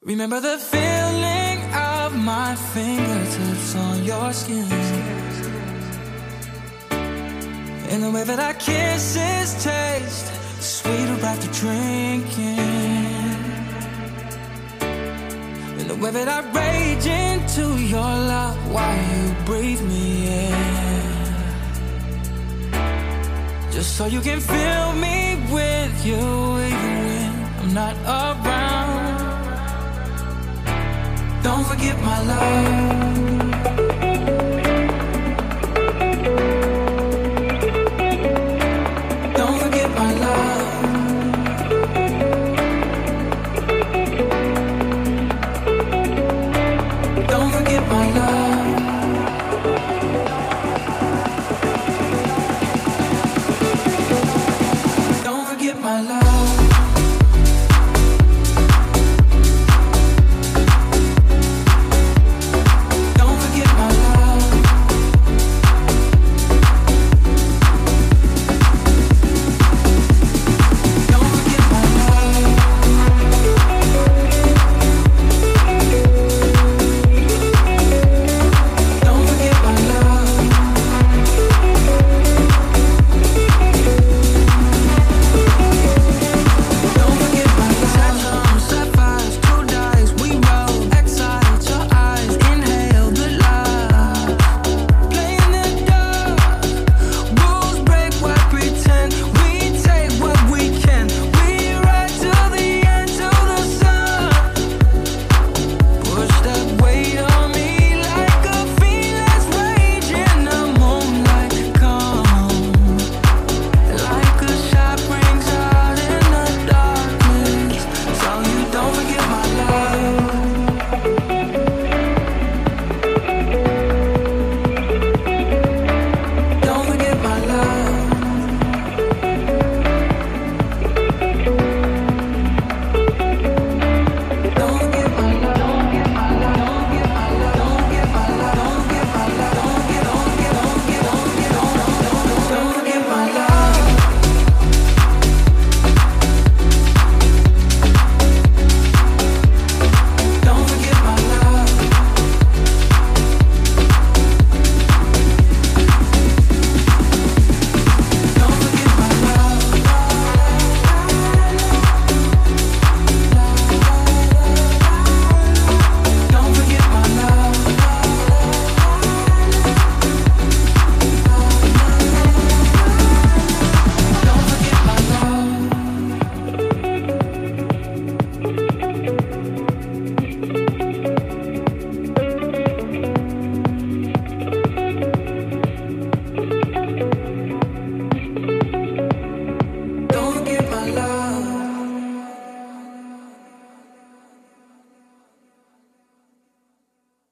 Remember the feeling of my fingertips on your skin, and the way that our kisses taste sweeter after drinking, and the way that I rage into your love while you breathe me in, just so you can fill me with you even when I'm not around. Don't forget my love.